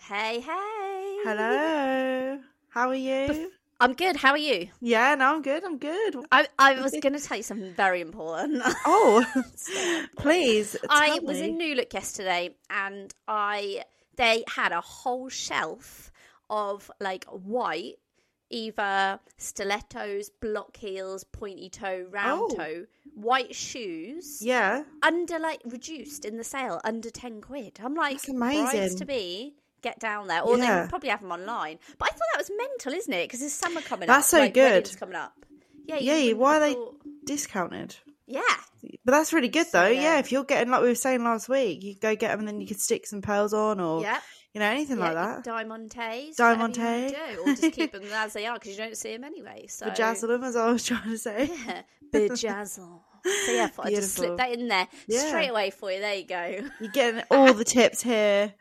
Hey, hey. Hello. How are you? I'm good. How are you? Yeah, no, I'm good. I was going to tell you something very important. Oh, So important. please I tell was in me. New Look yesterday, and they had a whole shelf of like white, either stilettos, block heels, pointy toe, round Oh, toe, white shoes yeah, under like reduced in the sale under 10 quid. I'm like, that's brides to amazing. be, get down there. Or they Yeah, would probably have them online. But I thought that was mental, isn't it? Because there's summer coming that's up, so like good. weddings coming up. Yeah, you Yeah, wouldn't why are have they thought. discounted? Yeah. But that's really good though. So Yeah, there. if you're getting, like we were saying last week, you go get them and then you could stick some pearls on or, Yep. anything Yeah, like that. diamantes, whatever you want to Diamante, do. Or just keep them as they are because you don't see them anyway. So, bejazzle them, as I was trying to say. yeah, bejazzle. So, yeah, I thought I'd just slip Beautiful. that in there straight Yeah, away for you. There you go. you're getting all the tips here.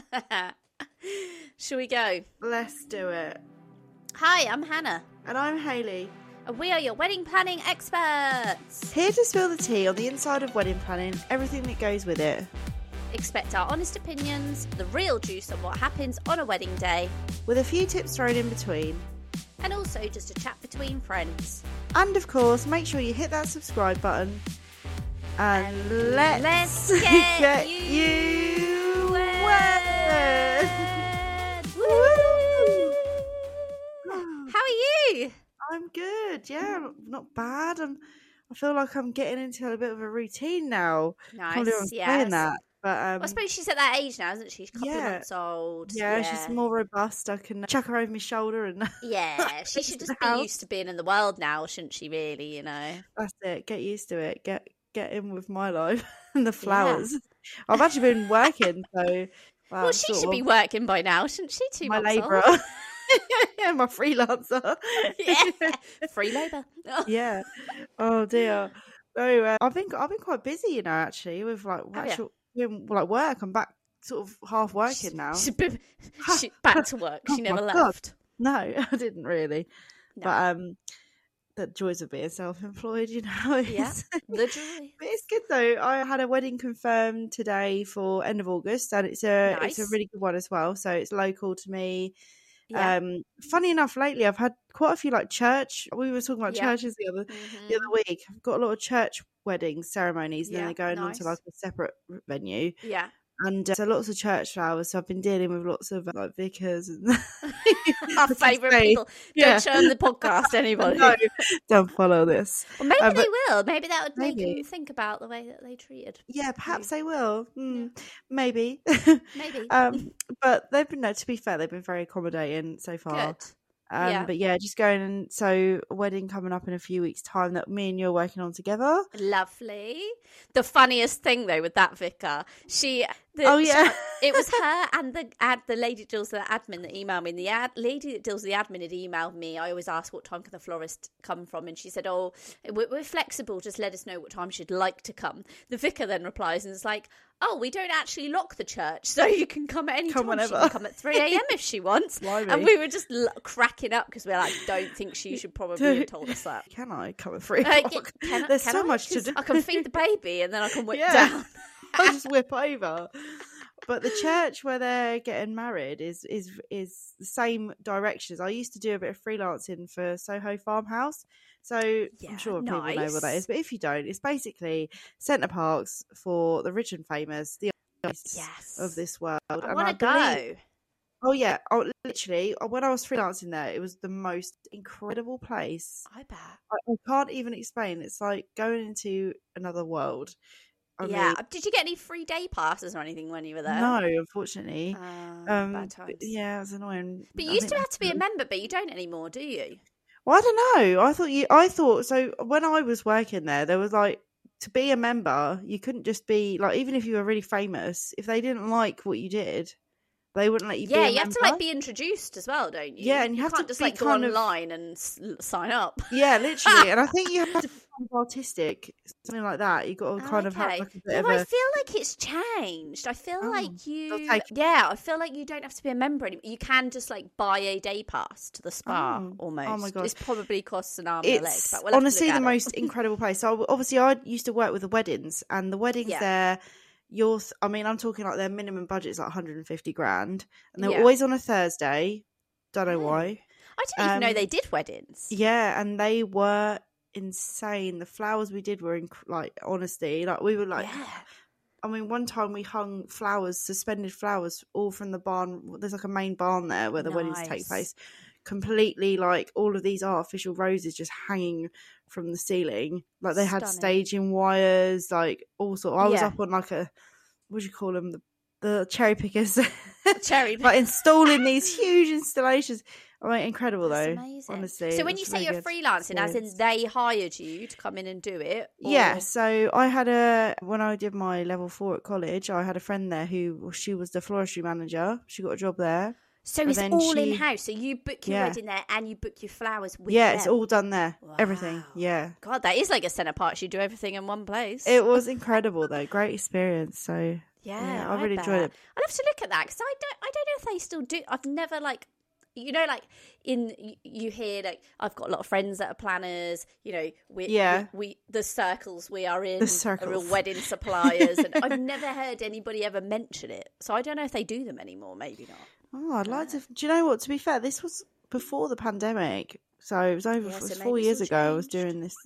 Shall we go? Let's do it. Hi, I'm Hannah. And I'm Hayley. And we are your wedding planning experts. Here to spill the tea on the inside of wedding planning, everything that goes with it. Expect our honest opinions, the real juice on what happens on a wedding day, With a few tips thrown in between. and also just a chat between friends. And of course, make sure you hit that subscribe button. And let's get you wed. Woo! How are you? I'm good, yeah, not bad. I feel like I'm getting into a bit of a routine now. Can't believe I'm Nice, saying that. But I suppose she's at that age now, isn't she? She's a couple of yeah. months old. Yeah, she's more robust. I can chuck her over my shoulder and Yeah, she should just be used to being in the world now, shouldn't she? Really, you know. that's it. Get used to it. Get in with my life and the flowers. I've actually been working, so Well, she should be working by now, shouldn't she? 2 my months labourer. old. Yeah, my freelancer. Yeah, free labour. Yeah. Oh dear. No, I've been quite busy, actually, with like yeah. actual doing, like work. I'm back sort of half working now. She's back to work. She Oh never my God. left. No, I didn't really. No. But the joys of being self-employed, Yeah, the joy. But it's good though. I had a wedding confirmed today for end of August, and it's a Nice. really good one as well. So it's local to me. Yeah. Funny enough, lately I've had quite a few like church. We were talking about Yeah. churches the other week. I've got a lot of church wedding ceremonies, and then they're going on to like a separate venue. Yeah. And so lots of church flowers. So I've been dealing with lots of like vicars and our favourite people. Don't show them the podcast, anybody. No, don't follow this. Well, maybe they will. Maybe that would make maybe. them think about the way that they treated. Yeah, perhaps they will. Maybe. Maybe. But they've been, no, to be fair, they've been very accommodating so far. Good. Yeah. But yeah, just going, and so a wedding coming up in a few weeks' time that me and you are working on together. Lovely. The funniest thing though with that vicar, it was her and the lady that deals with the admin that emailed me. And the lady that deals with the admin had emailed me. I always ask what time can the florist come from, and she said, "Oh, we're flexible. Just let us know what time she'd like to come." The vicar then replies and is like, "Oh, we don't actually lock the church, so you can come at any time. Whenever. She can come at 3 a.m. if she wants." And we were just cracking up because we're like, "Don't think she should probably have told us that." Can I come at 3 o'clock? There's so much to do. I can feed the baby and then I can whip down. I'll just whip over. But the church where they're getting married is the same direction as I used to do a bit of freelancing for Soho Farmhouse. So I'm sure people know what that is. But if you don't, it's basically Centre Parks for the rich and famous, the of this world. I want to go. Oh yeah, literally, when I was freelancing there, it was the most incredible place. I bet. I can't even explain. It's like going into another world. I mean, did you get any free day passes or anything when you were there? No, unfortunately. Bad times. Yeah, it was annoying. But you used to have to be a member, but you don't anymore, do you? Well, I don't know. I thought so. When I was working there was like, to be a member, you couldn't just be like, even if you were really famous, if they didn't like what you did, they wouldn't let you be a member. Yeah, you have to like be introduced as well, don't you? Yeah, and you have can't to just like go online and sign up. Yeah, literally. And I think you have to be artistic, something like that. You got to kind of have like a bit of I feel like it's changed. I feel like I feel like you don't have to be a member anymore. You can just like buy a day pass to the spa almost. Oh my God. It's probably costs an arm and a leg. But we'll honestly the most incredible place. So obviously I used to work with the weddings, and the weddings there, I'm talking like their minimum budget is like 150 grand, and they're always on a Thursday. Don't know why. I didn't even know they did weddings. Yeah, and they were insane. The flowers we did were like, honestly, like we were like, I mean, one time we hung suspended flowers, all from the barn. There's like a main barn there where the weddings take place. Completely, like, all of these artificial roses just hanging from the ceiling. Like, they had staging wires, like, all sorts. I was up on like what do you call them? The cherry pickers. Like, installing these huge installations. I mean, incredible. That's though, amazing. Honestly. So when you say you're freelancing, as in they hired you to come in and do it? Or... Yeah. So I had when I did my level 4 at college, I had a friend there she was the floristry manager. She got a job there. So it's all in house. So you book your wedding there, and you book your flowers with them. It's all done there. Wow. Everything. Yeah. God, that is like a centre part. You do everything in one place. It was incredible though. Great experience. So I really enjoyed it. I'd love to look at that because I don't know if they still do. I've never like. You know, like you hear, like, I've got a lot of friends that are planners. You know, we the circles we are in are all wedding suppliers, and I've never heard anybody ever mention it. So I don't know if they do them anymore. Maybe not. Oh, I'd like to. Do you know what? To be fair, this was before the pandemic, so it was over 4 years ago. I was doing this.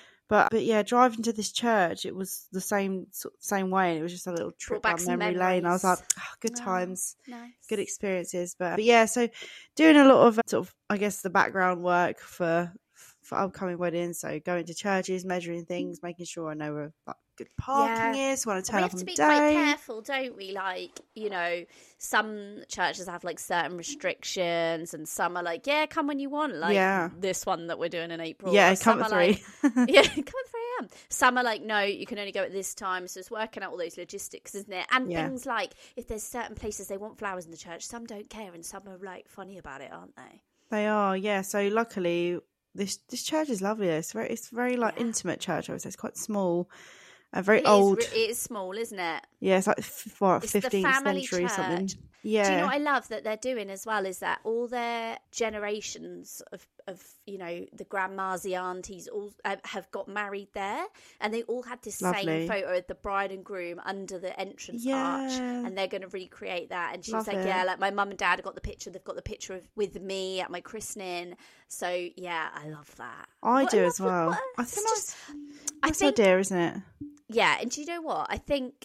But yeah, driving to this church, it was the same way, and it was just a little trip down memory lane. I was like, good times, good experiences. But yeah, so doing a lot of sort of, I guess, the background work for upcoming weddings. So going to churches, measuring things, making sure I know where like good parking is when I turn up on the day. We have to be quite careful, don't we? Like, you know, some churches have like certain restrictions, and some are like, come when you want. Like this one that we're doing in April. Yeah, come at 3. Like, come at 3 a.m. Some are like, no, you can only go at this time. So it's working out all those logistics, isn't it? And things like, if there's certain places they want flowers in the church, some don't care, and some are like funny about it, aren't they? They are, yeah. So luckily, this church is lovely. It's very like intimate church. I would say it's quite small. Very old. It is small, isn't it? Yeah, it's like 15th century or something. Yeah. Do you know what I love that they're doing as well is that all their generations of you know, the grandmas, the aunties, all have got married there, and they all had this same photo of the bride and groom under the entrance arch, and they're going to recreate that. And she was like, like my mum and dad have got the picture. They've got the picture with me at my christening. So yeah, I love that. I do as well. I think that's idea, isn't it? Yeah, and do you know what? I think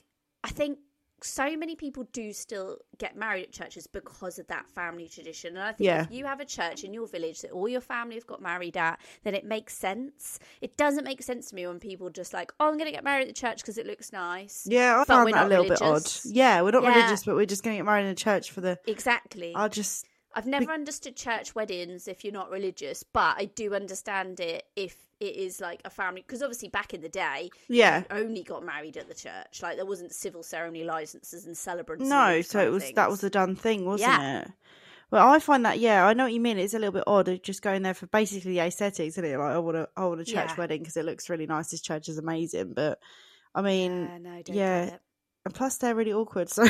so many people do still get married at churches because of that family tradition. And I think if you have a church in your village that all your family have got married at, then it makes sense. It doesn't make sense to me when people just like, oh, I'm going to get married at the church because it looks nice. Yeah, I found that a little bit odd. Yeah, we're not religious, but we're just going to get married in a church for the... Exactly. I've never understood church weddings if you're not religious, but I do understand it if it is like a family, because obviously back in the day, you only got married at the church. Like there wasn't civil ceremony licenses and celebrants. No, so that was a done thing, wasn't it? Well, I find that I know what you mean. It's a little bit odd just going there for basically the aesthetics, isn't it? Like I want a church wedding because it looks really nice. This church is amazing, but I mean, don't get it. And plus they're really awkward, so.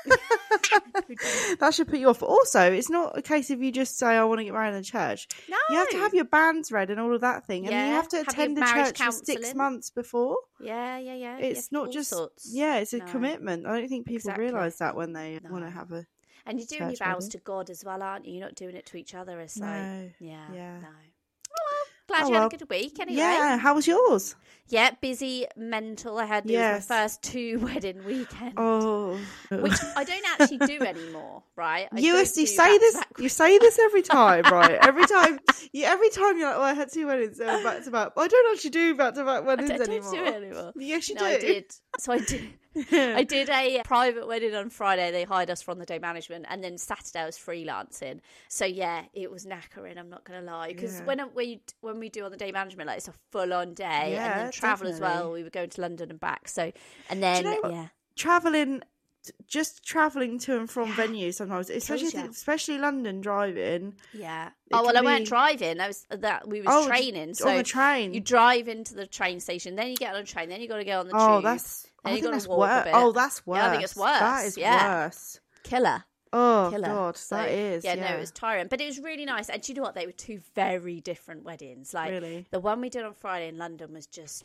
That should put you off. Also, it's not a case of you just say, I want to get married in the church. No. You have to have your bands read and all of that thing. And you have to attend the church for 6 months before. Yeah. It's not just, it's a commitment. I don't think people realise that when they want to have a And you're doing your vows to God as well, aren't you? You're not doing it to each other. It's no. Glad you had a good week anyway. Yeah, how was yours? Yeah, busy, mental. I had my first 2 wedding weekends. Oh. Which I don't actually do anymore, right? You say this every time, right? Every time you're like, I had 2 weddings back to back. I don't actually do back to back weddings anymore. I don't do it anymore. Yes, you do. I did. So I did. I did a private wedding on Friday. They hired us from the day management, and then Saturday I was freelancing. So yeah, it was knackering. I'm not going to lie, because when we do on the day management, like it's a full on day, and then travel as well. We were going to London and back. So and then traveling to and from venues sometimes, especially London driving. Yeah. I weren't driving. We were training. So on the train, you drive into the train station, then you get on a train, then you got to go on the tube. I think that's worse. Oh, that's worse. Yeah, I think it's worse. That is worse. Killer. Oh, God, so, that is. Yeah, no, it was tiring. But it was really nice. And do you know what? They were 2 very different weddings. Like, really? The one we did on Friday in London was just...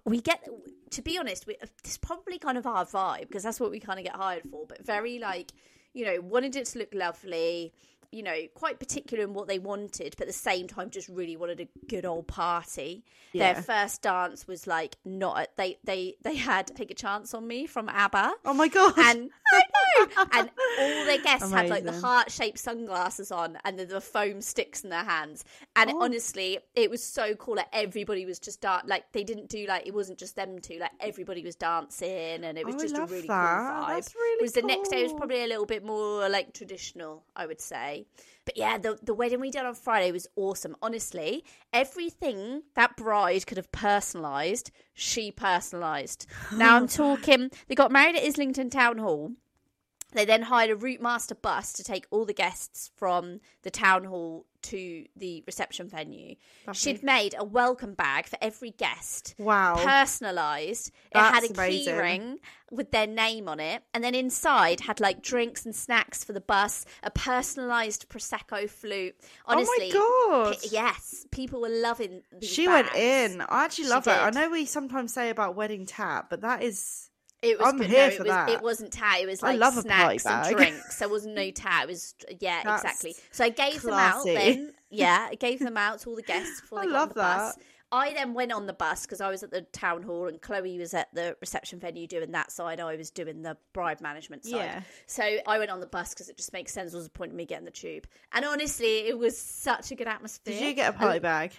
to be honest, it's probably kind of our vibe because that's what we kind of get hired for, but very like, you know, wanted it to look lovely, you know, quite particular in what they wanted, but at the same time just really wanted a good old party. Yeah. Their first dance was like they had Take a Chance on Me from ABBA. Oh my god. And I know. And all their guests had like the heart-shaped sunglasses on and the foam sticks in their hands. And honestly, it was so cool. Like everybody was just like they didn't do like, it wasn't just them two, like everybody was dancing, and it was just a really cool vibe. That's really Whereas cool. The next day was probably a little bit more like traditional, I would say. But yeah, the wedding we did on Friday was awesome. Honestly, everything that bride could have personalised, she personalised. Now I'm talking, they got married at Islington Town Hall. They then hired a Route Master bus to take all the guests from the town hall to the reception venue. Lovely. She'd made a welcome bag for every guest. Wow. Personalised. It had a key ring with their name on it. And then inside had like drinks and snacks for the bus, a personalised Prosecco flute. Honestly. Oh my God. Yes. People were loving these She bags. went in. I actually love that. I know we sometimes say about wedding tap, but that is... It was I'm good. here no, for it was, that. It wasn't tat. It was like love a snacks party and bag. drinks. There was no tat. It was That's exactly. So I gave classy. them out then. Yeah, I gave them out to all the guests before they got on the bus. That. I then went on the bus because I was at the town hall and Chloe was at the reception venue doing that side. I was doing the bride management side. Yeah. So I went on the bus because it just makes sense. What's the point of me getting the tube? And honestly, it was such a good atmosphere. Did you get a party bag?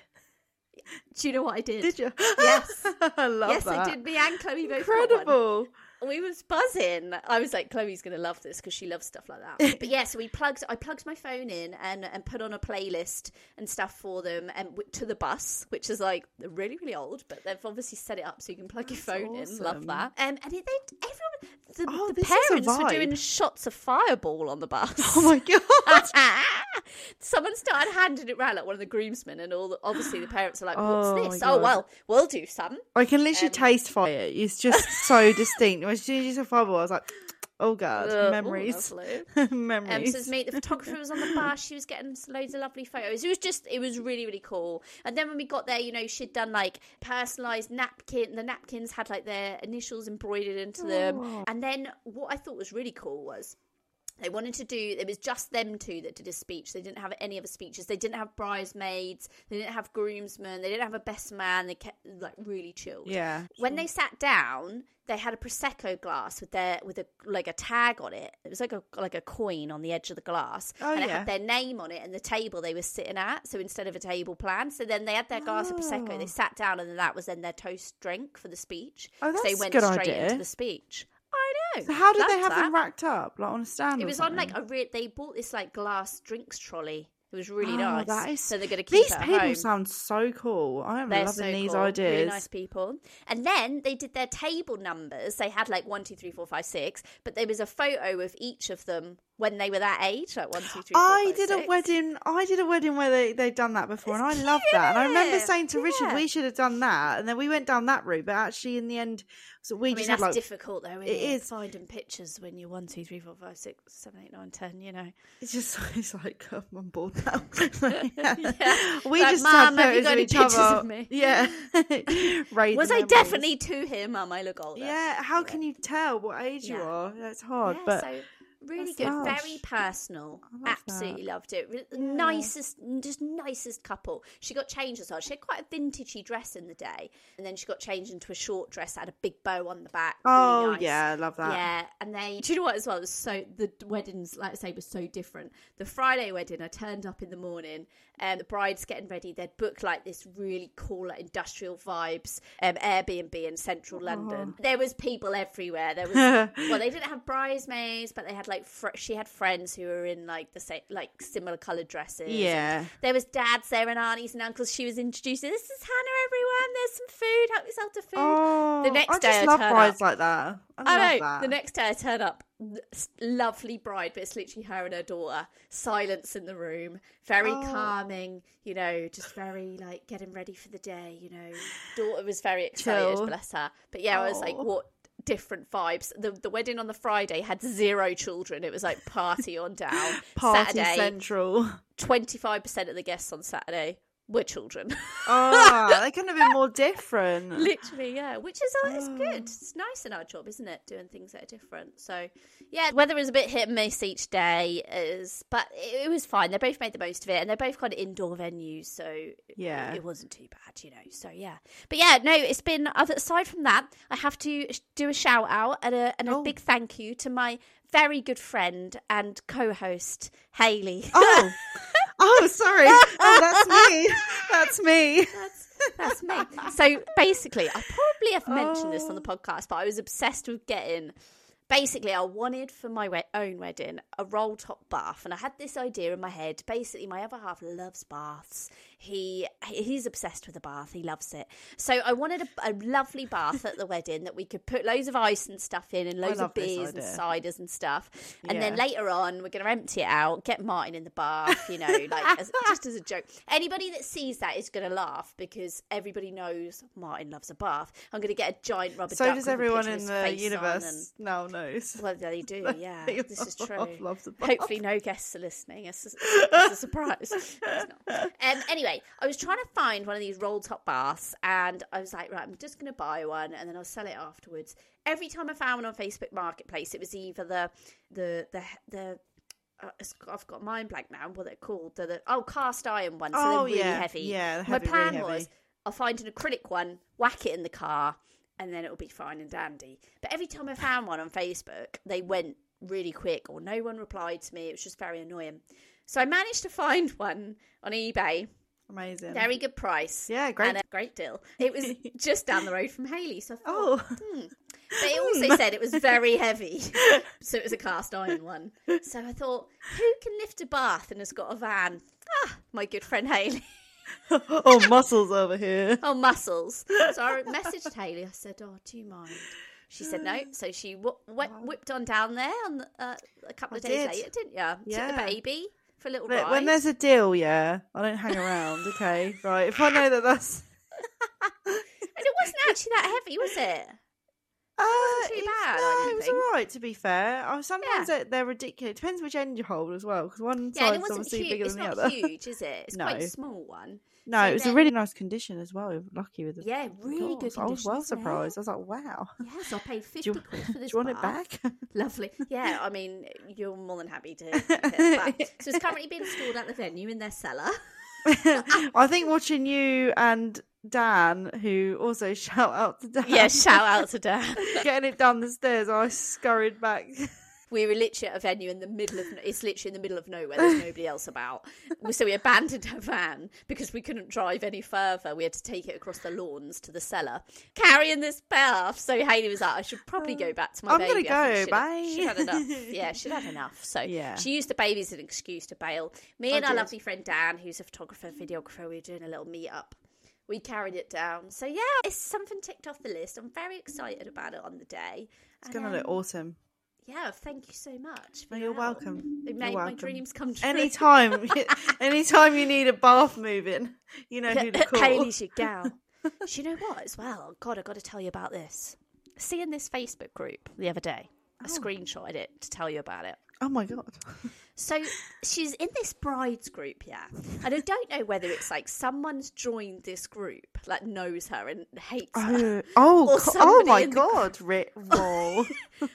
Do you know what I did? Did you? Yes. I love yes, that. I did. Me and Chloe both Incredible. got one. We was buzzing. I was like, Chloe's going to love this because she loves stuff like that. But yeah, so I plugged my phone in and put on a playlist and stuff for them and to the bus, which is like really, really old, but they've obviously set it up so you can plug your phone in. Love that. And everyone, the parents were doing shots of Fireball on the bus. Oh my God. Someone started handing it around, like one of the groomsmen, and obviously the parents are like, what's this? God. Oh, well, we'll do some. I can literally taste fire. It's just so distinct. As soon as you said Fireball, I was like, oh God, memories. Memories. So it's me, the photographer was on the bus. She was getting loads of lovely photos. It was really, really cool. And then when we got there, you know, she'd done like personalised napkin. The napkins had like their initials embroidered into them. And then what I thought was really cool was, they wanted to do, it was just them two that did a speech. They didn't have any other speeches. They didn't have bridesmaids. They didn't have groomsmen. They didn't have a best man. They kept like really chilled. Yeah. When they sat down, they had a Prosecco glass with a tag on it. It was like a coin on the edge of the glass. Oh, and it had their name on it and the table they were sitting at. So instead of a table plan. So then they had their glass of Prosecco. They sat down and then that was then their toast drink for the speech. Oh, that's so they went a good straight idea. into the speech. I know. So how did they have that. them racked up? Like on a stand? It was on like they bought this like glass drinks trolley. It was really nice. That is... So they're going to keep these it at people home. sound so cool. I am They're loving so these cool. ideas. Really nice people. And then they did their table numbers. They had like 1, 2, 3, 4, 5, 6. But there was a photo of each of them when they were that age, like 1, 2, 3, 4, 5, I 6. did a wedding where they'd done that before, and I love that. And I remember saying to Richard, we should have done that, and then we went down that route. But actually, in the end, so we just had that's like difficult though. It is finding pictures when you're 1, 2, 3, 4, 5, 6, 7, 8, 9, 10. You know, it's like I'm bored now. Yeah. We like, just Mum, had have you photos got of any each pictures other. of me? Yeah. Was I definitely to him? Mum, I look older. Yeah. How can you tell what age you are? That's hard, Yeah, but. so really that's good, lush. very personal. Love Absolutely that. loved it. Yeah. Nicest couple. She got changed as well. She had quite a vintagey dress in the day, and then she got changed into a short dress that had a big bow on the back. Oh really nice. yeah, I love that. Yeah, and do you know what as well? It was the weddings, like I say, was so different. The Friday wedding, I turned up in the morning, and the bride's getting ready. They'd booked like this really cool, like, industrial vibes Airbnb in central London. There was people everywhere. There was well, they didn't have bridesmaids, but they had like she had friends who were in like the same, like similar coloured dresses. Yeah. And there was dads there and aunties and uncles. She was introducing. This is Hannah, everyone. There's some food. Help yourself to food. Oh, The next I day just I love turn brides up. like that. I I love know. that. The next day I turn up, lovely bride, but it's literally her and her daughter. Silence in the room, very calming. You know, just very like getting ready for the day. You know, daughter was very excited, Chill. bless her. But yeah, I was like, what different vibes. The wedding on the Friday had 0 children. It was like party on down. Party Saturday, central. 25% of the guests on Saturday. we're children. Oh, they couldn't have been more different. Literally, yeah. Which is it's good. It's nice in our job, isn't it? Doing things that are different. So, yeah, weather was a bit hit and miss each day, but it was fine. They both made the most of it, and they're both kind of indoor venues, so it wasn't too bad, So, yeah. But yeah, no, it's been. Aside from that, I have to do a shout out and a big thank you to my very good friend and co-host Hayley. Oh, sorry. Oh, that's me. That's me. So basically, I probably have mentioned this on the podcast, but I was obsessed with getting. Basically, I wanted for my own wedding a roll top bath, and I had this idea in my head. Basically, my other half loves baths. He's obsessed with a bath. He loves it. So I wanted a lovely bath at the wedding that we could put loads of ice and stuff in, and loads of beers and ciders and stuff. And then later on, we're going to empty it out, get Martin in the bath. Just as a joke. Anybody that sees that is going to laugh because everybody knows Martin loves a bath. I'm going to get a giant rubber duck. So does everyone in the universe now knows. Well, they do. Yeah, this is true. Hopefully, no guests are listening. It's a surprise. It's not. Anyway, I was trying to find one of these roll top baths, and I was like, right, I'm just going to buy one, and then I'll sell it afterwards. Every time I found one on Facebook Marketplace, it was either I've got mind blank now. What they're called? Cast iron ones. So they're really heavy. Yeah, my plan was I'll find an acrylic one, whack it in the car, and then it'll be fine and dandy. But every time I found one on Facebook, they went really quick, or no one replied to me. It was just very annoying. So I managed to find one on eBay. Amazing. Very good price. Yeah, great. And a great deal. It was just down the road from Hayley. So I thought, But it also said it was very heavy. So it was a cast iron one. So I thought, who can lift a bath and has got a van? My good friend Hayley. Oh, muscles over here. Oh, muscles. So I messaged Hayley. I said, do you mind? She said no. So she whipped on down there on a couple of days later, didn't you? Yeah. Took the baby for a little ride. When there's a deal, I don't hang around, okay? Right, if I know that's... And it wasn't actually that heavy, was it? It wasn't too bad. No, it was all right, to be fair. Sometimes they're ridiculous. It depends which end you hold as well, because one side's obviously bigger than the other. It's not huge, is it? It's quite a small one. No, so it was a really nice condition as well. We were lucky with it. Yeah, really good condition. I was well surprised. I was like, wow. Yes, I paid 50 quid for this. Do you want it back? Lovely. Yeah, I mean, you're more than happy to keep it back. So it's currently being stored at the venue in their cellar. I think watching you and Dan, who also shout out to Dan. Yeah, shout out to Dan. Getting it down the stairs, I scurried back. We were literally at a venue in the middle of... It's literally in the middle of nowhere. There's nobody else about. So we abandoned our van because we couldn't drive any further. We had to take it across the lawns to the cellar, carrying this bath. So Hayley was like, I should probably go back to my baby. I'm going to go, bye. She'd had enough. Yeah, she'd had enough. So she used the baby as an excuse to bail. Me and our lovely friend Dan, who's a photographer, videographer, we were doing a little meet-up. We carried it down. So yeah, it's something ticked off the list. I'm very excited about it on the day. It's going to look awesome. Yeah, thank you so much. You're welcome. It made my dreams come true. Anytime you need a bath moving, you know who to call. Hayley's your gal. You know what as well? God, I've got to tell you about this. Seeing this Facebook group the other day. I screenshotted it to tell you about it. Oh my God. So she's in this brides group, yeah. And I don't know whether it's like someone's joined this group, like knows her and hates her. Oh my God, Roll.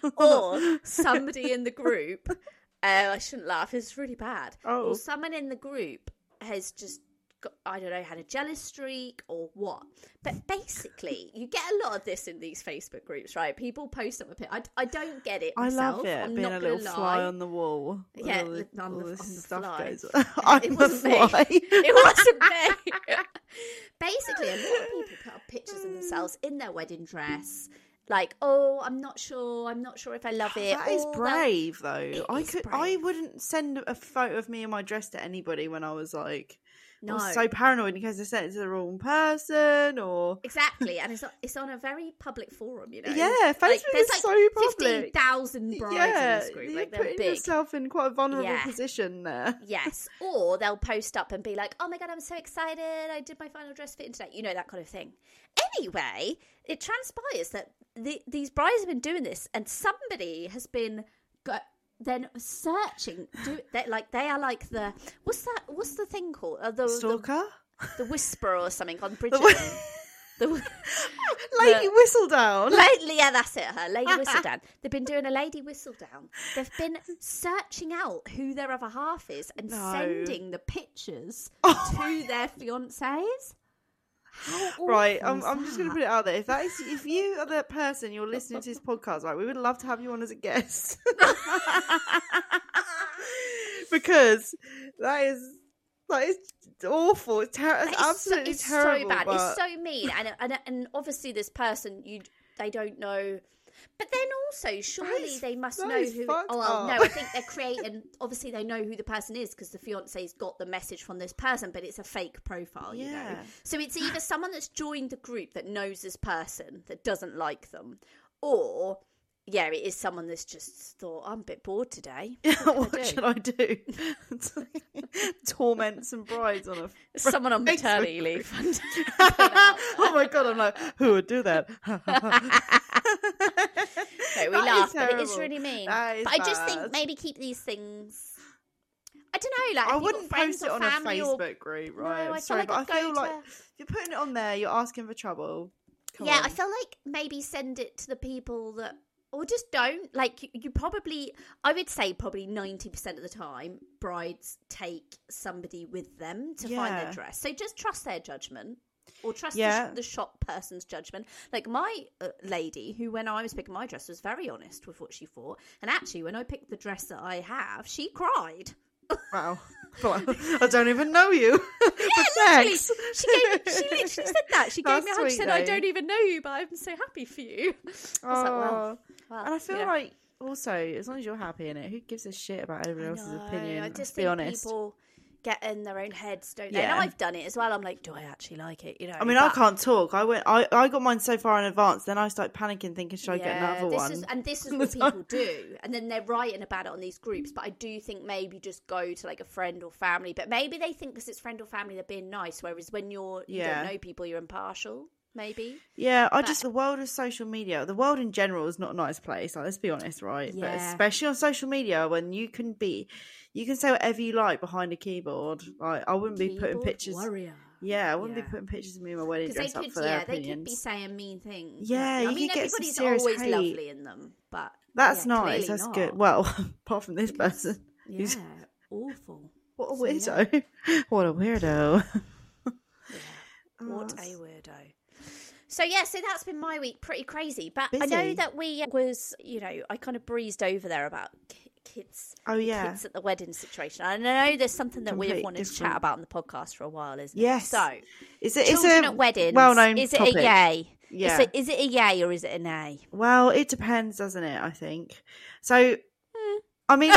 Or somebody in the group, I shouldn't laugh, it's really bad. Oh. Or someone in the group has just got, I don't know, had a jealous streak or what. But basically, you get a lot of this in these Facebook groups, right? People post up a bit. I don't get it myself. I love it, I'm being not a little lie. fly on the wall. Yeah, on the stuff fly. Goes. It wasn't me. It wasn't me. Basically, a lot of people put up pictures of themselves in their wedding dress. Like, I'm not sure if I love it. That is brave, though. I wouldn't send a photo of me in my dress to anybody when I was like... No. I was so paranoid in case I sent it to the wrong person or... Exactly, and it's on a very public forum, you know? Yeah, Facebook is so public. 15,000 brides in this group. You're they're putting big. yourself in quite a vulnerable position there. Yes, or they'll post up and be like, oh my God, I'm so excited, I did my final dress fitting today. You know, that kind of thing. Anyway, it transpires that these brides have been doing this and somebody has been... then searching, they are like the what's the thing called? Stalker? The Whisperer or something on Bridgerton. Lady Whistledown. Yeah, that's it. Her Lady Whistledown. They've been doing a Lady Whistledown. They've been searching out who their other half is and sending the pictures to their fiancés. Right, I'm just going to put it out there. If you are the person you're listening to this podcast, right, we would love to have you on as a guest. Because that is awful. It's absolutely terrible. So bad. It's so mean, and obviously this person they don't know. But then also, surely they must know who. No, I think they're creating. Obviously, they know who the person is because the fiance's got the message from this person, but it's a fake profile, you know. So it's either someone that's joined the group that knows this person that doesn't like them, or it is someone that's just thought, I'm a bit bored today. What should I do? Torment some brides on a someone on maternity leave. Oh my god! I'm like, who would do that? We laugh, but it is really mean. But I just think maybe keep these things. I don't know. Like I wouldn't post it on a Facebook group, right? No, I'm sorry, but I feel like if you're putting it on there, you're asking for trouble. Come on. I feel like maybe send it to the people that. Or just don't. Like, you probably, I would say probably 90% of the time, brides take somebody with them to find their dress. So just trust their judgment. Or trust the shop person's judgment. Like my lady, who when I was picking my dress was very honest with what she thought. And actually, when I picked the dress that I have, she cried. Wow. I don't even know you. Thanks. She literally said that. She gave me a hug. She said, I don't even know you, but I'm so happy for you. I was like, well, and I feel like also, as long as you're happy in it, who gives a shit about everyone else's opinion? I just be think honest. People get in their own heads, don't they? And I've done it as well. I'm like, do I actually like it? You know. I mean, I can't talk. I got mine so far in advance. Then I start panicking, thinking, should I get another one? This is what people do, and then they're writing about it on these groups. But I do think maybe just go to like a friend or family. But maybe they think because it's friend or family, they're being nice. Whereas when you don't know people, you're impartial. Maybe. Yeah, the world of social media, the world in general is not a nice place. Like, let's be honest, right? Yeah. But especially on social media, when you can say whatever you like behind a keyboard. Like, I wouldn't be putting pictures. Warrior. Yeah, I wouldn't be putting pictures of me in my wedding dress up for their opinions. They could be saying mean things. Yeah, I mean, everybody's always lovely in them, but that's nice. That's good. Well, apart from this person, awful. What a weirdo! What a weirdo! What a weirdo. So that's been my week. Pretty crazy. But busy. I know that I kind of breezed over there about kids. Oh, yeah. Kids at the wedding situation. I know there's something that we've wanted to chat about on the podcast for a while, isn't it? Yes. So, children at weddings. Well-known Is it topic. a yay? Yeah. Is it a yay or is it a nay? Well, it depends, doesn't it, I think. So, I mean...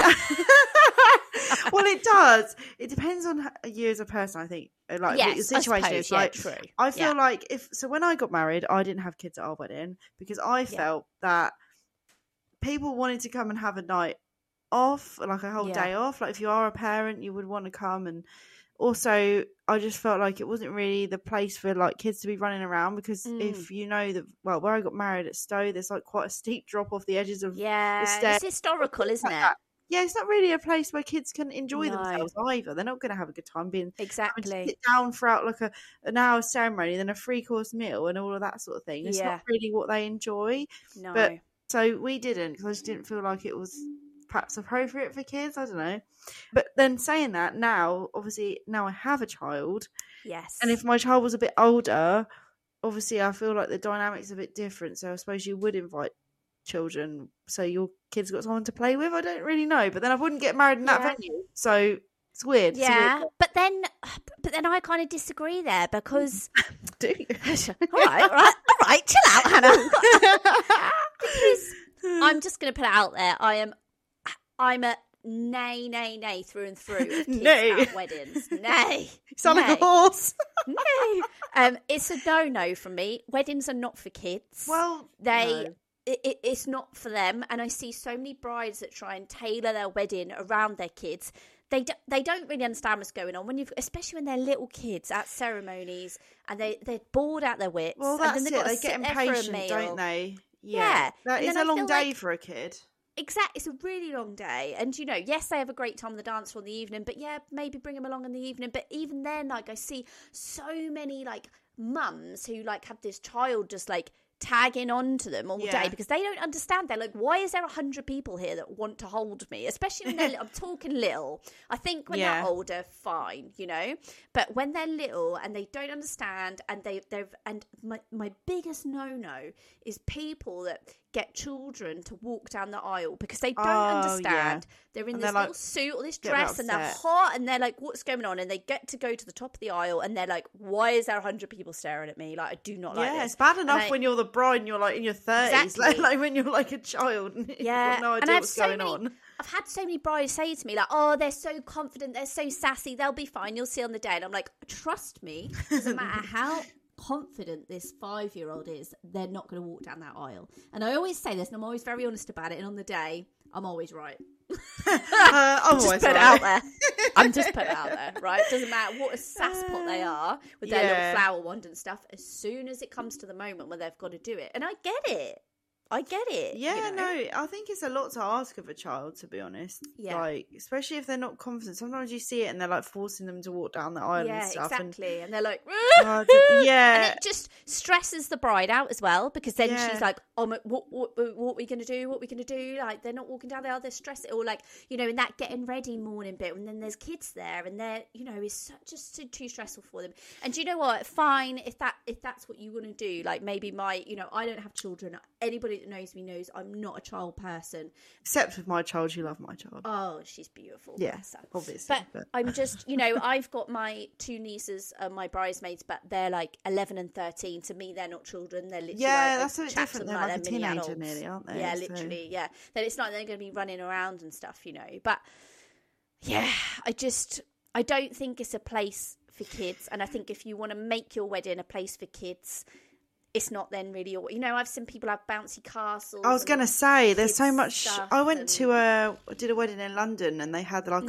Well, it does. It depends on you as a person, I think. Like what your situation is. Like, true. I feel like when I got married, I didn't have kids at our wedding because I felt that people wanted to come and have a night off, like a whole day off. Like if you are a parent, you would want to come, and also I just felt like it wasn't really the place for like kids to be running around because if you know that, well, where I got married at Stowe, there's like quite a steep drop off the edges of the stairs. It's historical, isn't it? Yeah, it's not really a place where kids can enjoy themselves either. They're not going to have a good time being having to sit down throughout like an hour ceremony, then a 3-course meal and all of that sort of thing. It's not really what they enjoy. No. But so we didn't, because I just didn't feel like it was perhaps appropriate for kids. I don't know. But then saying that, now I have a child. Yes. And if my child was a bit older, obviously I feel like the dynamic's a bit different. So I suppose you would invite children so your kids got someone to play with. I don't really know, but then I wouldn't get married in that venue, so it's weird. But then I kind of disagree there because do you? all right, chill out, Hannah. Because I'm just going to put it out there, I'm a nay through and through of kids at weddings. Nay. You sound like a horse. No. It's a no from me. Weddings are not for kids. Well, it's not for them, and I see so many brides that try and tailor their wedding around their kids. They don't really understand what's going on especially when they're little kids at ceremonies and they're bored out their wits. Well, that's and then they get impatient, don't they? Yeah. That is a long day for a kid. Exactly, it's a really long day, and yes, they have a great time on the dance floor in the evening, but yeah, maybe bring them along in the evening. But even then, like, I see so many like mums who like have this child just like tagging on to them all day because they don't understand. They're like, why is there 100 people here that want to hold me, especially when they're I'm talking little. I think when they're older, fine, but when they're little and they don't understand, and my biggest no is people that get children to walk down the aisle because they don't understand. They're in this little suit or this dress and they're hot and they're like, what's going on? And they get to go to the top of the aisle and they're like, why is there 100 people staring at me? Like, I do not like this. Yeah, it's bad enough when you're the bride and you're like in your 30s, exactly. like when you're like a child and you've got no idea what's going on. I've had so many brides say to me like, oh, they're so confident, they're so sassy, they'll be fine, you'll see on the day. And I'm like, trust me, doesn't matter how confident this 5-year-old is, they're not going to walk down that aisle. And I always say this, and I'm always very honest about it, and on the day I'm always right. I'm just put it out there. I'm just put it out there, right? Doesn't matter what a sasspot they are with their little flower wand and stuff, as soon as it comes to the moment where they've got to do it. And I get it. Yeah, no, I think it's a lot to ask of a child, to be honest. Yeah. Like, especially if they're not confident. Sometimes you see it and they're like forcing them to walk down the aisle and stuff. Exactly. And they're like, yeah. And it just stresses the bride out as well, because then she's like, oh, what are we going to do? What are we going to do? Like, they're not walking down the aisle, they're stressed. Or like, in that getting ready morning bit, and then there's kids there and they're, it's just too stressful for them. And do you know what? Fine, if that's what you want to do. Like, maybe I don't have children. Anybody that knows me knows I'm not a child person. Except with my child, you love my child. Oh, she's beautiful. Yes, obviously. But I'm just, I've got my 2 nieces, my bridesmaids, but they're like 11 and 13. To me, they're not children. They're literally that's a bit different. They're like a teenager nearly, aren't they? Yeah, literally, yeah. Then it's like they're going to be running around and stuff, But yeah, I don't think it's a place for kids. And I think if you want to make your wedding a place for kids, it's not then really, I've seen people have bouncy castles. I was going to say, there's so much. I went to did a wedding in London, and they had like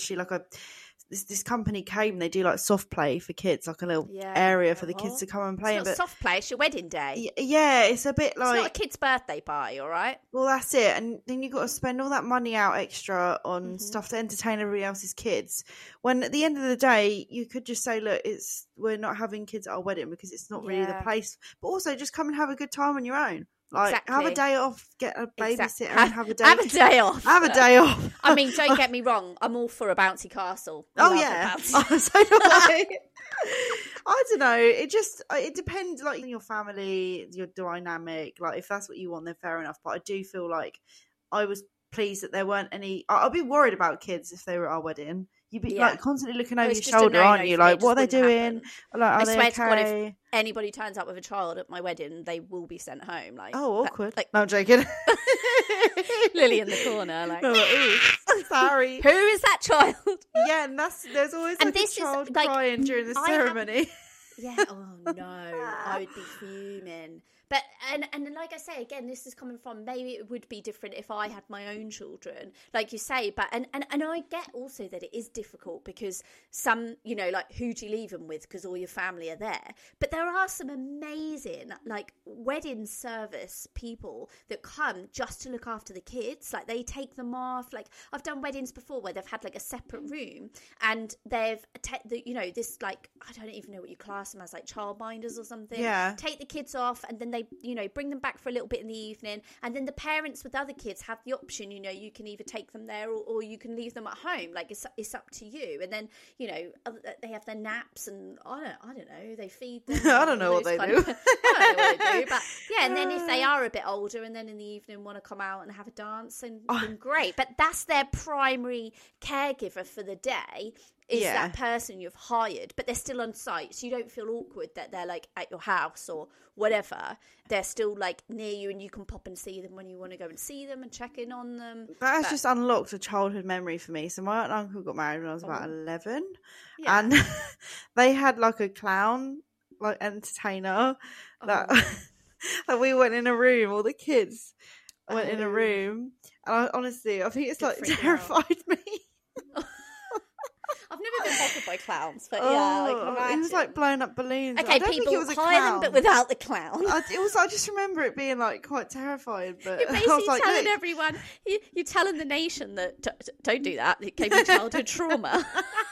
this company came, they do like soft play for kids, like a little area for the kids to come and play. It's not soft play, it's your wedding day. Yeah, it's a bit like... It's not a kid's birthday party, all right? Well, that's it. And then you've got to spend all that money out extra on stuff to entertain everybody else's kids. When at the end of the day, you could just say, look, we're not having kids at our wedding because it's not really the place. But also just come and have a good time on your own. Like, have a day off, get a babysitter and have a day off. Have a day off. I mean, don't get me wrong. I'm all for a bouncy castle. So do I. I don't know. It depends, like, on your family, your dynamic. Like, if that's what you want, then fair enough. But I do feel like I was pleased that there weren't any... I'd be worried about kids if they were at our wedding. You'd be like constantly looking over your shoulder, aren't you? Like, what are they doing? Like, I swear to God, if anybody turns up with a child at my wedding, they will be sent home. Like, oh, awkward. No, I'm joking. Lily in the corner, like, sorry. Who is that child? Yeah, and there's always like a child crying during the ceremony. Yeah. Oh no, I would be fuming. But and like I say again, this is coming from, maybe it would be different if I had my own children, like you say. But and I get also that it is difficult because some, like, who do you leave them with? Because all your family are there. But there are some amazing like wedding service people that come just to look after the kids. Like, they take them off. Like, I've done weddings before where they've had like a separate room and they've this, like, I don't even know what you class them as, like childminders or something. Yeah. Take the kids off and then they bring them back for a little bit in the evening, and then the parents with other kids have the option, you can either take them there or you can leave them at home. Like, it's up to you. And then they have their naps, and I don't know, they feed them. I don't know what they do. I don't know what they do, but yeah. And then if they are a bit older and then in the evening want to come out and have a dance, then great. But that's their primary caregiver for the day. Is that person you've hired, but they're still on site, so you don't feel awkward that they're like at your house or whatever. They're still like near you, and you can pop and see them when you want to go and see them and check in on them. That has just unlocked a childhood memory for me. So my aunt and uncle got married when I was about 11, and they had like a clown, like entertainer that we went in a room. All the kids went in a room, and I think it's like terrified me. I've never been bothered by clowns, but yeah, I can imagine. It was like blowing up balloons. Okay, people, hire them, but without the clown. I just remember it being like quite terrifying. But you're basically telling everyone, you're telling the nation that don't do that. It gave you childhood trauma.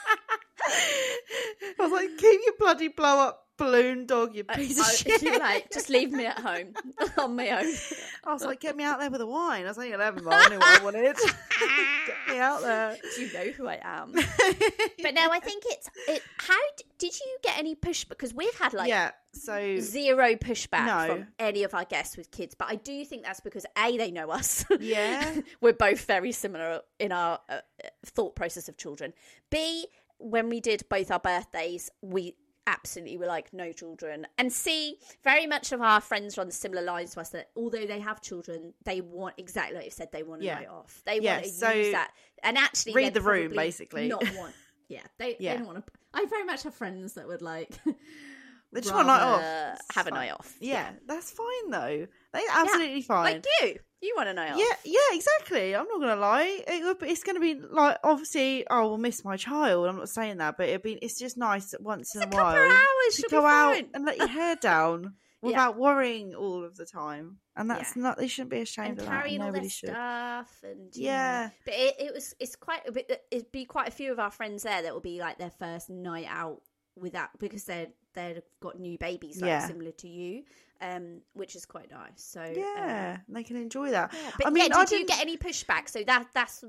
I was like, keep your bloody blow up balloon dog, you piece of shit. You're like, just leave me at home on my own. I was like, get me out there with a wine. I was only 11, but I knew what I wanted. Get me out there. Do you know who I am? But no, I think how did you get any push? Because we've had zero pushback from any of our guests with kids, but I do think that's because A, they know us. Yeah. We're both very similar in our thought process of children. B, when we did both our birthdays, we absolutely were like, no children. And C, very much of our friends are on the similar lines to us, that although they have children, they want, exactly like you said, they want a night off. They want to use that. And actually read the room, basically. Not want. Yeah, they don't want to. I very much have friends that would like. They just want a night off. Have a night off. Yeah, that's fine though. They're absolutely fine. Like you want a night off. Yeah, exactly. I'm not gonna lie. It's gonna be like, obviously, we'll miss my child. I'm not saying that, but it's just nice once in a while to go out and let your hair down without worrying all of the time. And that's not. They shouldn't be ashamed of that. Carrying all their stuff and But it's quite a bit. It'd be quite a few of our friends there that will be like their first night out without, because they've got new babies similar to you, which is quite nice. So they can enjoy that. Yeah. But I mean, did you get any pushback? So that's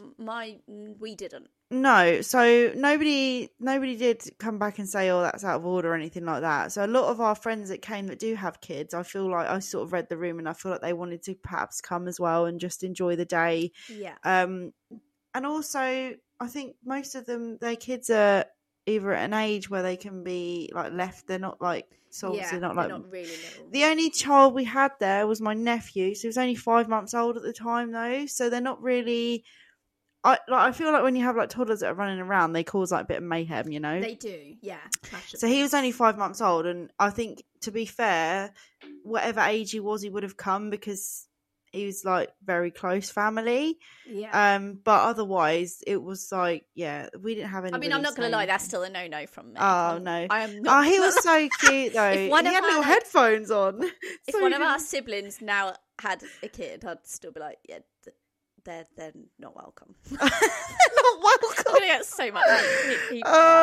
we didn't. No, so nobody did come back and say, that's out of order or anything like that. So a lot of our friends that came that do have kids, I feel like I sort of read the room and I feel like they wanted to perhaps come as well and just enjoy the day. Yeah. And also I think most of them, their kids are either at an age where they can be like left. They're not like, so obviously not like, not really little. The only child we had there was my nephew, so he was only 5 months old at the time though, so they're not really. I feel like when you have like toddlers that are running around, they cause like a bit of mayhem, you know. They do, yeah. So he was only 5 months old, and I think, to be fair, whatever age he was, he would have come because he was like very close family. Yeah. But otherwise, it was like, we didn't have any. I mean, I'm not going to lie, that's still a no from me. Oh no, I am not. Oh, he was so cute though. He had little headphones on. If one of our siblings now had a kid, I'd still be like, they're not welcome. They're not welcome. I'm gonna get so much. They're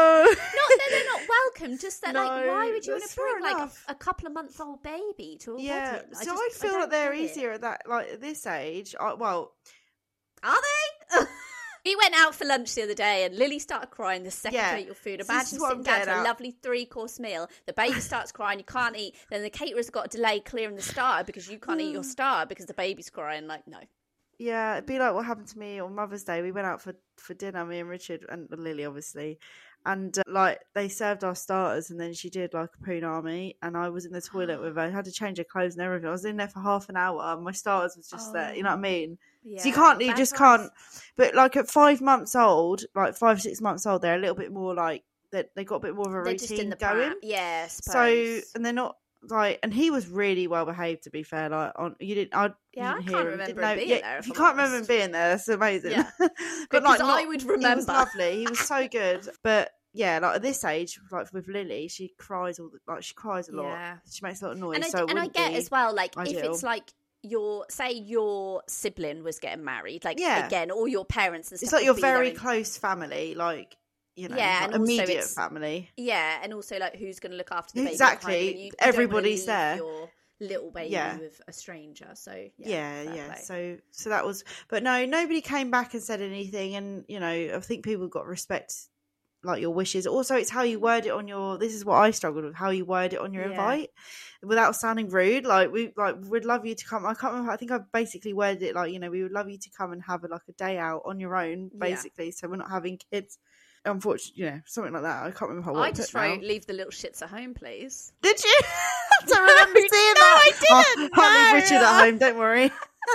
not welcome. Just that, why would you want to bring like a couple of months old baby to a wedding? So I feel like they're easier at that, like at this age. Are they? We went out for lunch the other day and Lily started crying the second you ate your food. Imagine sitting down to a lovely 3-course meal. The baby starts crying, you can't eat. Then the caterer's got a delay clearing the starter because you can't eat your starter because the baby's crying. Like, no. Yeah, it'd be like what happened to me on Mother's Day. We went out for dinner, me and Richard and Lily, obviously. And like they served our starters and then she did like a punami and I was in the toilet with her. I had to change her clothes and everything. I was in there for half an hour and my starters was just there. You know what I mean? Yeah, so you just can't. But like at 5 months old, like 5-6 months old, they're a little bit more like that. They got a bit more of a routine going. Yeah, so and they're not like. And he was really well behaved, to be fair. Like you didn't hear him. I can't remember him being there. If you can't remember him being there, that's amazing. Yeah. But like, I would remember. He was lovely. He was so good. But yeah, like at this age, like with Lily, she cries a lot. Yeah. She makes a lot of noise. And I get as well, like ideal. If it's like your sibling was getting married, like again, all your parents and stuff. It's like your very close family, like. You know, like and immediate family. Yeah, and also like who's going to look after the baby? Exactly, everybody's there. Your little baby with a stranger. So yeah. So that was, but no, nobody came back and said anything, and you know, I think people got respect, like your wishes. Also, it's how you word it on your. This is what I struggled with: how you word it on your invite, without sounding rude. Like we'd love you to come. I can't remember. I think I basically worded it like, you know, we would love you to come and have like a day out on your own, basically. So we're not having kids. Unfortunately, something like that. I can't remember how I just wrote, leave the little shits at home, please. Did you? I don't remember seeing that. No, I didn't. I'll leave Richard at home, don't worry.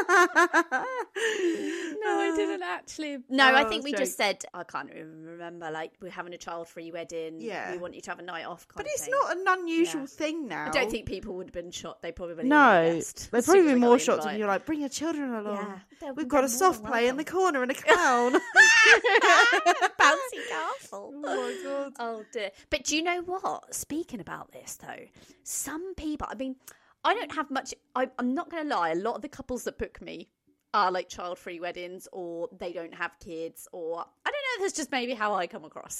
No, I didn't actually. No, I think we just said, I can't even remember, like, we're having a child-free wedding. Yeah. We want you to have a night off. But it's not an unusual thing now. I don't think people would have been shocked. They probably they'd probably be more shocked if you're like, bring your children along. Yeah, we've got a soft play in the corner and a clown. Bouncy castle. awful. Oh my God. Oh dear. But do you know what? Speaking about this though, some people, I mean, I don't have much, I'm not going to lie, a lot of the couples that book me are like child-free weddings, or they don't have kids, or I don't know, that's just maybe how I come across.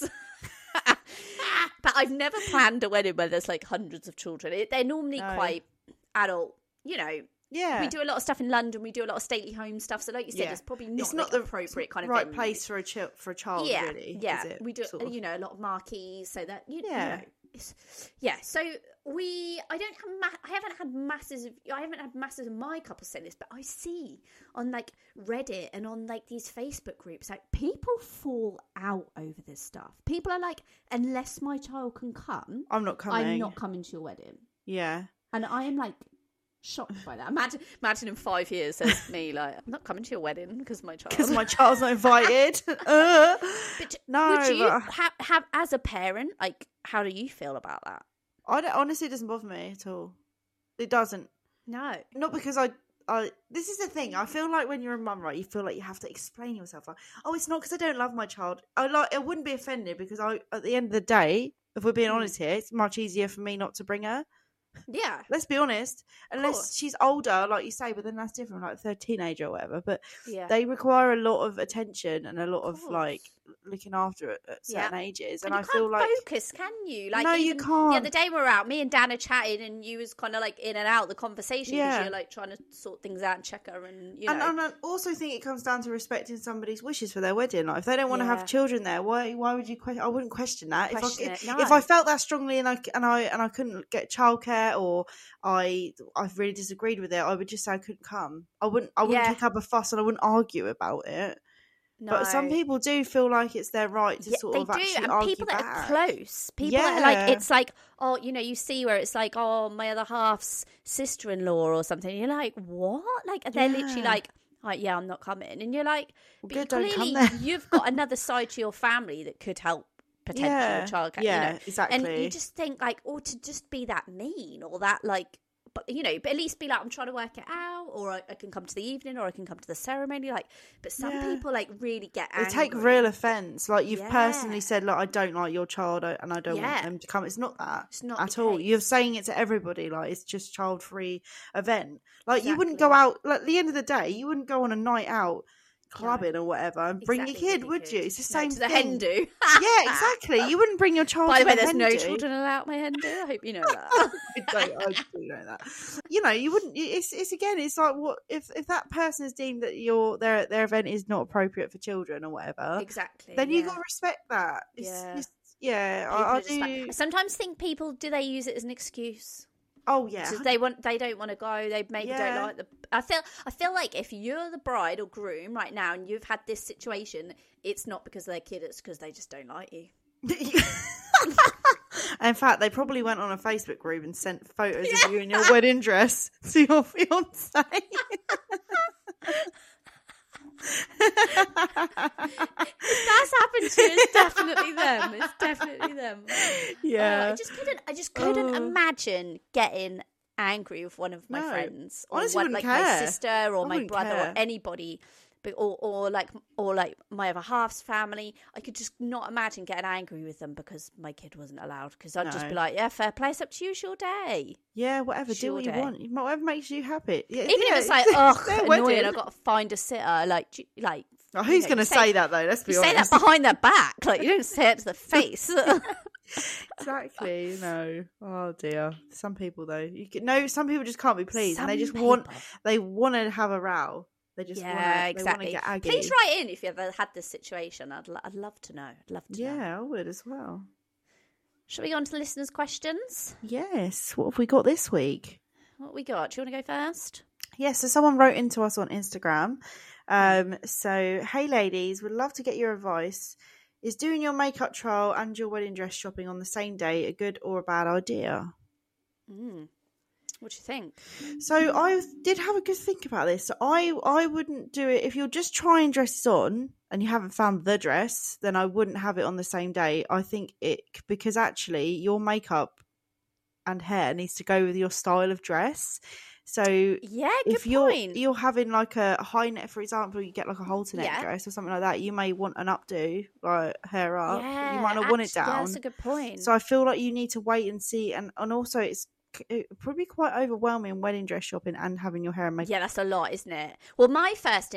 But I've never planned a wedding where there's like hundreds of children. They're normally quite adult, you know. Yeah, we do a lot of stuff in London. We do a lot of stately home stuff. So, like you said, it's probably not, like, the appropriate kind of right venue. place for a child. Yeah, really. Yeah, is it, we do. sort of? You know, a lot of marquees, so that you know. So I haven't had masses of my couples say this, but I see on like Reddit and on like these Facebook groups, like people fall out over this stuff. People are like, unless my child can come, I'm not coming to your wedding. Yeah, and I am like shocked by that. Imagine in 5 years says me like, I'm not coming to your wedding because my child's not invited. But no, would you have as a parent, like, how do you feel about that? Honestly, it doesn't bother me at all. It doesn't. No, not because this is the thing. I feel like when you're a mum, right, you feel like you have to explain yourself. Like, oh, it's not because I don't love my child. I wouldn't be offended because at the end of the day, if we're being honest here, it's much easier for me not to bring her. Yeah, let's be honest. Unless she's older, like you say, but then that's different. Like they're a teenager or whatever. But they require a lot of attention and a lot of like looking after it at certain ages. And I feel like focus, can you? Like, no, you can't. The other day we were out, me and Dan are chatting, and you was kind of like in and out the conversation because you're like trying to sort things out and check her, and you know. And I also think it comes down to respecting somebody's wishes for their wedding. Like if they don't want to have children there, why would you question? I wouldn't question that. If I felt that strongly and I couldn't get childcare, or I really disagreed with it, I would just say I couldn't come. I wouldn't kick up a fuss and I wouldn't argue about it. No. But some people do feel like it's their right to sort of actually and argue people back. That are close, people that are like, it's like, oh, you know, you see where it's like, oh, my other half's sister-in-law or something. And you're like, what? Like, they're literally like, yeah, I'm not coming. And you're like, but clearly you've got another side to your family that could help potential childcare. Yeah, you know? exactly. And you just think like, or to just be that mean or that like, but you know, but at least be like, I'm trying to work it out, or I can come to the evening, or I can come to the ceremony. Like, but some people like really get angry. They take real offence. Like you've personally said, like, I don't like your child, and I don't want them to come. It's not that. It's not at all. You're saying it to everybody. Like it's just child-free event. Like you wouldn't go out. Like at the end of the day, you wouldn't go on a night out clubbing or whatever and bring your kid, would you? It's the same to the thing. hen do. Yeah, exactly. You wouldn't bring your child. By the way, there's hen no do. children allowed at my hen do. I hope you know that. I do know that. You know, you wouldn't. It's again. It's like what if that person has deemed that their event is not appropriate for children or whatever. Exactly. Then you got to respect that. I do. I sometimes think people they use it as an excuse. Oh yeah, because they don't want to go. They maybe don't like the. I feel like if you're the bride or groom right now and you've had this situation, it's not because of their kid. It's because they just don't like you. In fact, they probably went on a Facebook group and sent photos of you in your wedding dress to your fiance. That's happened to you. It's definitely them. Yeah. I just couldn't imagine getting angry with one of my friends, or honestly, my sister, or my brother, or anybody, or like my other half's family. I could just not imagine getting angry with them because my kid wasn't allowed. Because I'd just be like, yeah, fair play, it's up to you, it's your day. Yeah, whatever, do what you want, whatever makes you happy. Yeah, even if it's like, oh, annoying, I've got to find a sitter. Like. Oh, who's going to say that though? Let's be honest. Say that behind their back. Like you don't say it to the face. Exactly. No. Oh dear. Some people though, some people just can't be pleased, and they just want to have a row. They just want to get aggy. Please write in if you ever had this situation. I'd love to know. I'd love to know. Yeah, I would as well. Shall we go on to the listeners' questions? Yes. What have we got this week? What we got? Do you want to go first? Yes. So someone wrote into us on Instagram. So, hey ladies, would love to get your advice. Is doing your makeup trial and your wedding dress shopping on the same day a good or a bad idea? What do you think? So I did have a good think about this. So I wouldn't do it if you're just trying dresses on and you haven't found the dress, then I wouldn't have it on the same day. I think because actually your makeup and hair needs to go with your style of dress. So yeah, if point. you're having like a high neck, for example, you get like a halter neck dress or something like that, you may want an updo, like hair up. Yeah, you might not want it down. Yeah, that's a good point. So I feel like you need to wait and see, and also it's probably quite overwhelming wedding dress shopping and having your hair and makeup. Yeah, that's a lot, isn't it? Well, my first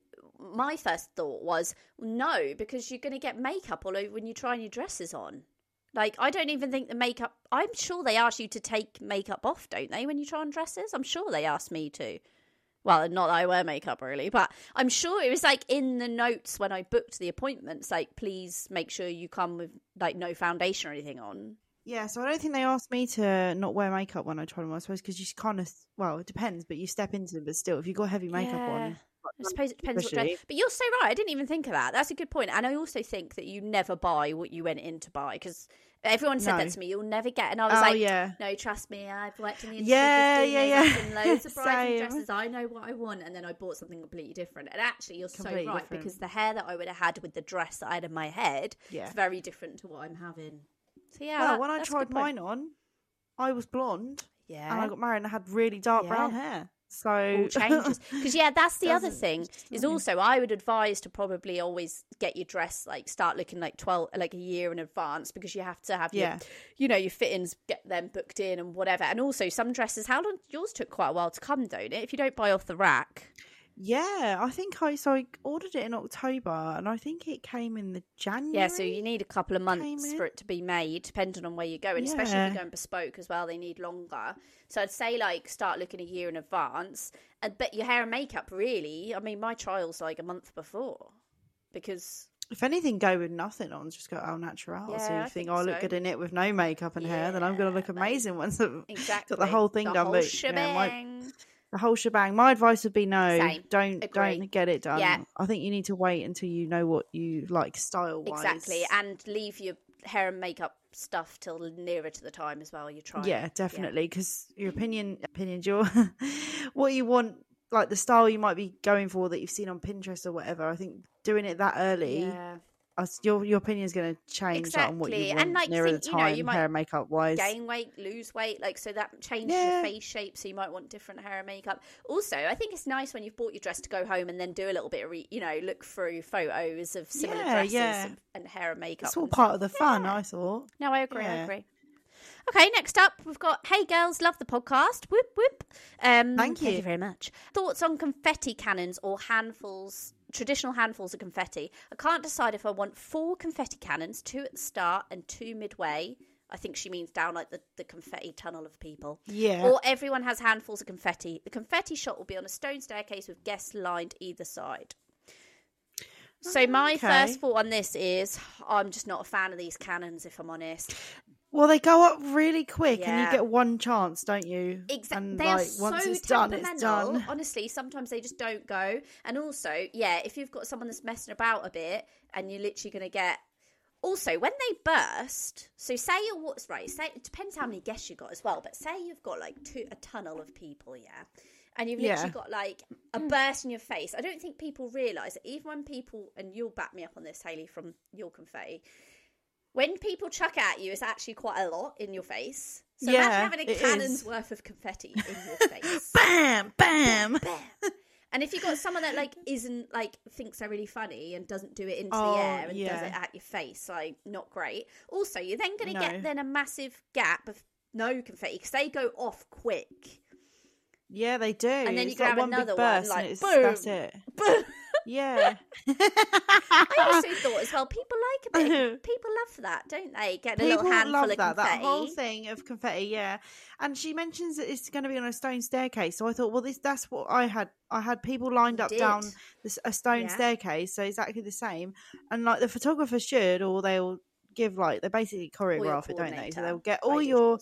thought was no, because you're going to get makeup all over when you try your dresses on. Like, I don't even think the makeup... I'm sure they ask you to take makeup off, don't they, when you try on dresses? I'm sure they asked me to. Well, not that I wear makeup, really, but I'm sure it was, like, in the notes when I booked the appointments, like, please make sure you come with, like, no foundation or anything on. Yeah, so I don't think they asked me to not wear makeup when I tried them on, I suppose, because you kind of... Well, it depends, but you step into them, but still, if you've got heavy makeup on... I suppose it depends what dress. But you're so right. I didn't even think of that. That's a good point. And I also think that you never buy what you went in to buy, because everyone said that to me. You'll never get. And I was no, trust me. I've worked in the industry for 15 years. I've seen loads of bridal dresses. I know what I want. And then I bought something completely different. And actually, you're completely so right, different. Because the hair that I would have had with the dress that I had in my head is very different to what I'm having. So yeah. Well, when I tried mine on, I was blonde. Yeah. And I got married and I had really dark brown hair. So all changes, because that's the other thing is also I would advise to probably always get your dress start looking like a year in advance, because you have to have your your fittings, get them booked in and whatever. And also some dresses, how long yours took quite a while to come, don't it, if you don't buy off the rack? Yeah, I think I ordered it in October and I think it came in the January. Yeah, so you need a couple of months for it to be made, depending on where you're going, especially if you're going bespoke as well, they need longer. So I'd say start looking a year in advance. But your hair and makeup, really, I mean, my trial's a month before, because... If anything, go with nothing on, just go au natural. Yeah, so you think, I look good in it with no makeup and hair, then I'm going to look amazing once I've got the whole thing done. Whole shebang. The whole shebang. My advice would be no. Same. Don't get it done. Yeah. I think you need to wait until you know what you like style-wise. Exactly, and leave your hair and makeup stuff till nearer to the time as well. You try. Yeah, definitely, because your opinions, your what you want, like the style you might be going for that you've seen on Pinterest or whatever. I think doing it that early. Yeah. Your opinion is going to change on what you want nearer the time, you might hair and makeup wise. Gain weight, lose weight, so that changes your face shape. So you might want different hair and makeup. Also, I think it's nice when you've bought your dress to go home and then do a little bit of look through photos of similar dresses and hair and makeup. It's all part of the fun, I thought. No, I agree. I agree. Okay, next up, we've got Hey Girls, love the podcast. Whoop, whoop. Thank you very much. Thoughts on confetti cannons or traditional handfuls of confetti? I can't decide if I want 4 confetti cannons, 2 at the start and 2 midway. I think she means down the confetti tunnel of people. Yeah. Or everyone has handfuls of confetti. The confetti shot will be on a stone staircase with guests lined either side. So my first thought on this is I'm just not a fan of these cannons, if I'm honest. Well, they go up really quick and you get one chance, don't you? Exactly. They are once so it's done, it's done. Honestly, sometimes they just don't go. And also, if you've got someone that's messing about a bit and you're literally going to get... Also, when they burst, so say it depends how many guests you got as well, but say you've got a tunnel of people, and you've literally got a burst in your face. I don't think people realise that even when people, and you'll back me up on this, Hayley, from your confetti, when people chuck at you, it's actually quite a lot in your face. So imagine having a cannon's worth of confetti in your face. Bam, bam, bam. And if you've got someone that isn't thinks they're really funny and doesn't do it into the air and does it at your face, not great. Also, you're then going to get a massive gap of no confetti because they go off quick. Yeah, they do. And then you grab another one, boom. That's it. Boom. Yeah. I also thought as well, people like a bit. People love that, don't they? Get a little handful of confetti. That whole thing of confetti, yeah. And she mentions that it's going to be on a stone staircase. So I thought, well, that's what I had. I had people lined up down a stone staircase, so exactly the same. And the photographer should, or they'll give they basically choreograph it, don't they? So they'll get all your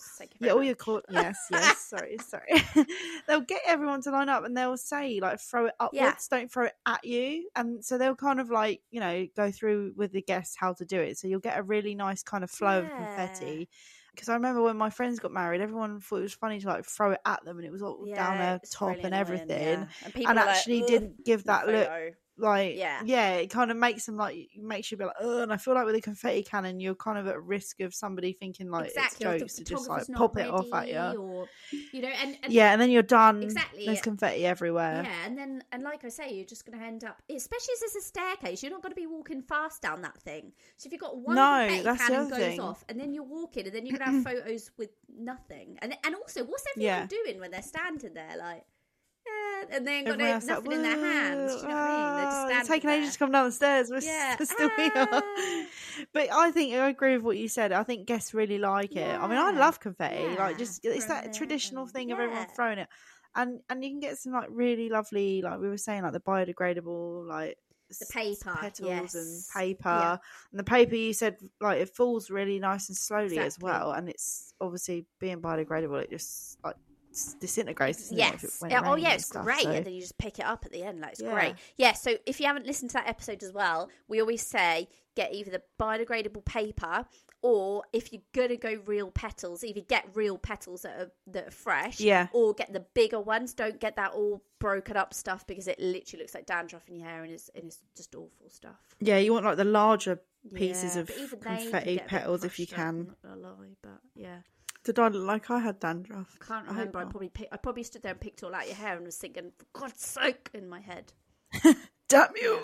sorry they'll get everyone to line up and they'll say throw it upwards, don't throw it at you. And so they'll kind of go through with the guests how to do it, so you'll get a really nice kind of flow of confetti. Because I remember when my friends got married, everyone thought it was funny to throw it at them, and it was all down their top and everything, and actually didn't give that look. like it kind of makes them like makes you be like, oh, and I feel like with a confetti cannon you're kind of at risk of somebody thinking like it's jokes to just like pop it off at you, or you know, and and then you're done. Exactly, there's confetti everywhere. And like I say, you're just going to end up, especially as there's a staircase, you're not going to be walking fast down that thing. So if you've got one confetti cannon goes off, and then you're walking, and then you're going to have photos with nothing, and also what's everyone doing when they're standing there like? And then got nothing in their hands. Do you know what I mean? They're just standing taking ages to come down the stairs. We're still here. But I think I agree with what you said. I think guests really like it. I mean, I love confetti. Like, just it's that traditional thing of everyone throwing it, and you can get some like really lovely, like we were saying, like the biodegradable, like the paper petals and paper, and the paper you said like it falls really nice and slowly as well, and it's obviously being biodegradable. It just like disintegrates. It's great. So. And then you just pick it up at the end, like it's great. So if you haven't listened to that episode as well, we always say get either the biodegradable paper, or if you're gonna go real petals, either get real petals that are fresh, or get the bigger ones. Don't get that all broken up stuff, because it literally looks like dandruff in your hair, and it's just awful stuff. You want like the larger pieces of confetti petals if you can. I'm not gonna lie, but Did I look like I had dandruff? I can't remember. I probably stood there and picked all out your hair and was thinking, for God's sake, in my head. Damn you.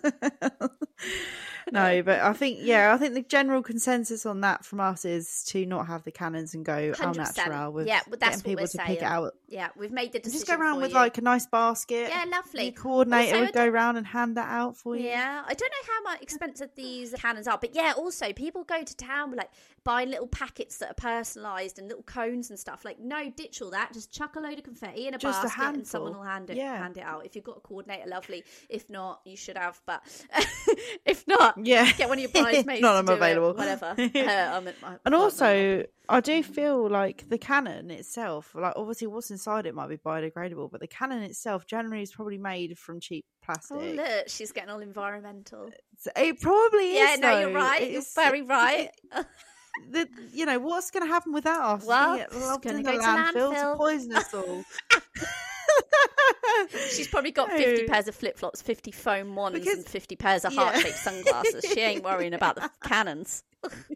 No, but I think the general consensus on that from us is to not have the cannons and go au natural with that's getting people to pick it out. Yeah, we've made the decision. Just go around with like a nice basket. Yeah, lovely. Your coordinator would go around and hand that out for you. Yeah, I don't know how much expensive these cannons are, but also people go to town with like buying little packets that are personalised and little cones and stuff. Like, no, ditch all that. Just chuck a load of confetti in a basket and someone will hand it out. If you've got a coordinator, lovely. If not, you should have, but if not, get one of your bridesmaids not to do available. It, whatever. And also, I do feel like the cannon itself, like obviously what's inside it might be biodegradable, but the cannon itself generally is probably made from cheap plastic. Oh, look, she's getting all environmental. It probably is. Yeah, no, you're right. You're very right. What's going to happen with that? Well, it's going to go to landfill to poison us all. She's probably got 50 pairs of flip-flops, 50 foam wands, and 50 pairs of heart-shaped sunglasses. She ain't worrying about the cannons.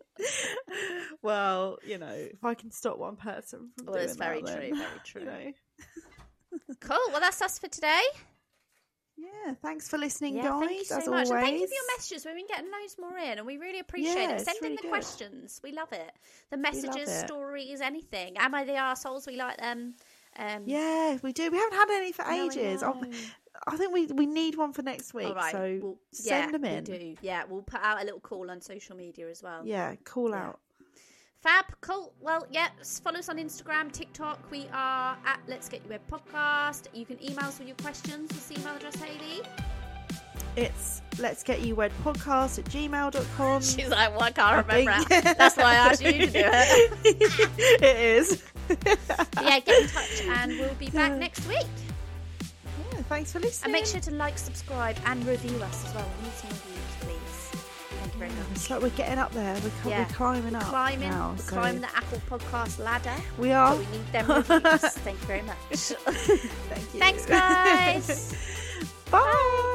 Well, if I can stop one person from doing it's very that, true, very true. Cool. Well, that's us for today. Yeah, thanks for listening, guys. Thank you so as much. always. And thank you for your messages. We've been getting loads more in, and we really appreciate it. Send in the questions. We love it. The messages, stories, anything. Am I the arseholes? We like them. Yeah, we do. We haven't had any for ages. I think we need one for next week. Right. So send them in. We do. Yeah, we'll put out a little call on social media as well. Yeah, call out. Fab, cool. Well, follow us on Instagram, TikTok. We are at Let's Get You Wed Podcast. You can email us with your questions. What's the email address, Hayley? It's letsgetyouwedpodcast@gmail.com. She's like, well, I can't remember. That's why I asked you to do it. It is. Get in touch and we'll be back next week. Yeah, thanks for listening. And make sure to like, subscribe and review us as well. We need some reviews, please. Thank you very much. It's like we're getting up there. We're climbing up now. We're climbing the Apple Podcast ladder. We are. But we need them reviews. Thank you very much. Thank you. Thanks, guys. Bye.